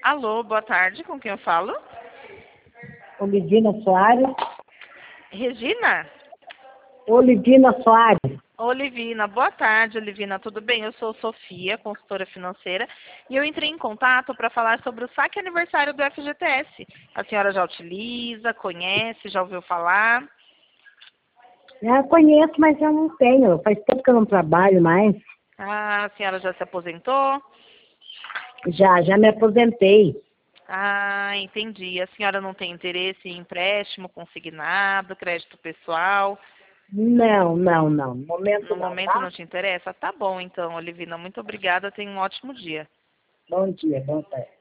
Alô, boa tarde, com quem eu falo? Olivina Soares. Regina? Olivina Soares. Olivina, boa tarde, Olivina, tudo bem? Eu sou Sofia, consultora financeira, e eu entrei em contato para falar sobre o saque aniversário do FGTS. A senhora já utiliza, conhece, já ouviu falar? Eu conheço, mas eu não tenho. Faz tempo que eu não trabalho mais. Ah, a senhora já se aposentou? Já me aposentei. Ah, entendi. A senhora não tem interesse em empréstimo, consignado, crédito pessoal? Não. No momento No não, momento tá? não te interessa? Tá bom, então, Olivina. Muito obrigada. Tenha um ótimo dia. Bom dia, boa tarde.